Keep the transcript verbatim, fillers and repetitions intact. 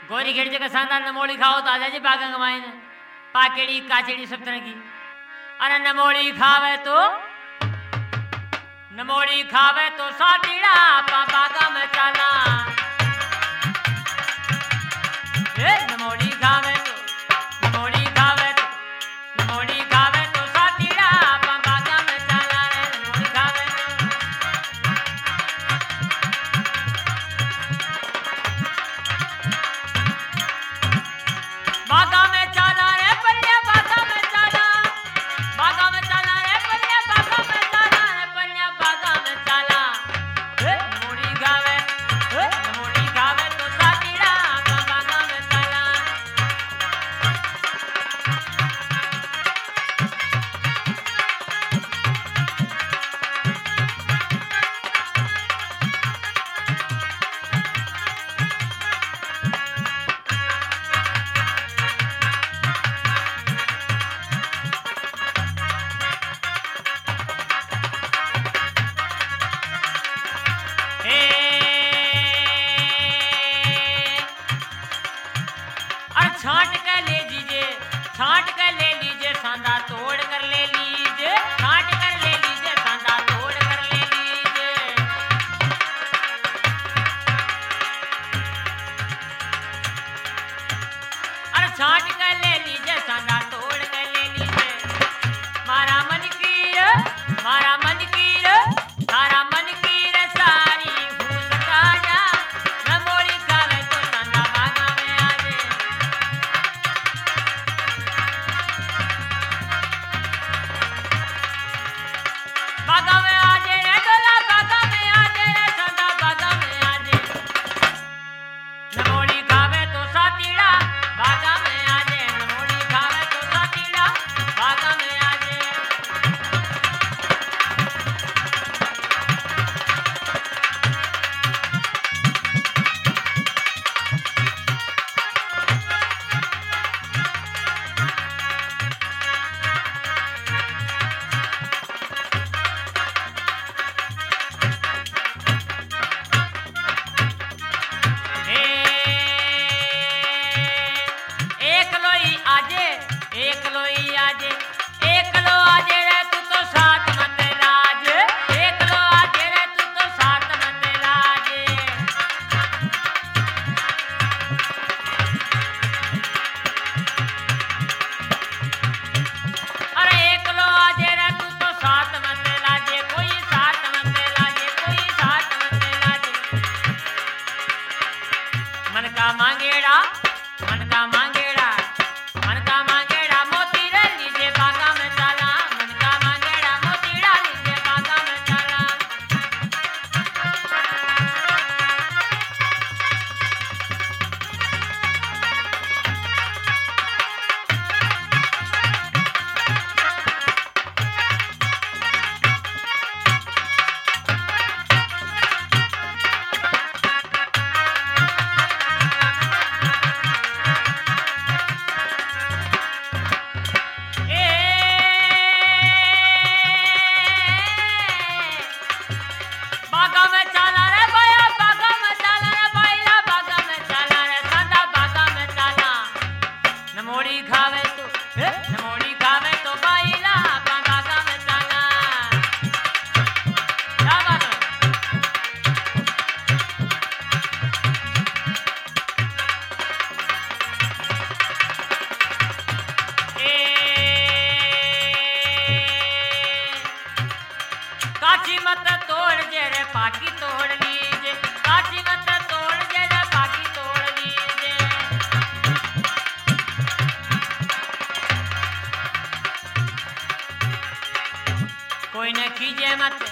गोरी खेड़ी जगह सांदा नमोली खाओ तो आजा जी बागंग माइन पाकेड़ी काचेड़ी सब तरह की अरे नमोली खावे तो नमोली खावे तो सातीड़ा पा बागा में चाला ए नमोली खावे तो नमोली खावे तो नमोली खावे तो सातीड़ा पा बागा में चाला रे नमोली खावे बागा में चाला रे पन्या बागा में चाला बागा में चाला रे पन्या बागा में चाला रे पन्या बागा में चाला ए नमोली खावे ए नमोली खावे तो सातीड़ा पा बागा में चाला और छांट कर ले लीजिए छांट कर ले लीजिए सांदा तोड़ कर ले लीजिए छांट कर ले लीजिए सांदा तोड़ कर ले लीजिए और छांट कर ले लीजिए सांदा तोड़ कर ले लीजिए मारा मन कीर मारा मन कीर तारा मन कीर सारी भूस काजा नमोली खावे तो सांदा बागा में आजे बागा में आजे रे डोला बागा में आजे रे सांदा बागा में आजे नमोली खावे तो सातीड़ा बागा में आजे नमोली खावे तो सातीड़ा बागा में आजे एक लोई आजे एक लोई आजे एक लो आजे रे तू तो साथ मत लाज एक लो आजे रे तू तो साथ मत लाज अरे एक लो आजे रे तू तो साथ मत लाजे कोई साथ मत लाजे कोई साथ मत लाजे मन का मांगेड़ा मन का मांगेड़ा मन का मांगेड़ा मोती रे लीजे बागा में चाला मन का मांगेड़ा मोतीड़ा लीजे बागा में चाला बागा में चाला रे बाया बागा में चाला रे बाइला बागा में चाला रे सांदा बागा में चाला नमोली खावे तो ए नमोली खावे तो बाइला बागा में चाला क्या बात है काची मत तोड़ जे रे पाकी तोड़ लीजे काची मत तोड़ जे रे पाकी तोड़ लीजे कोई न खींचे मत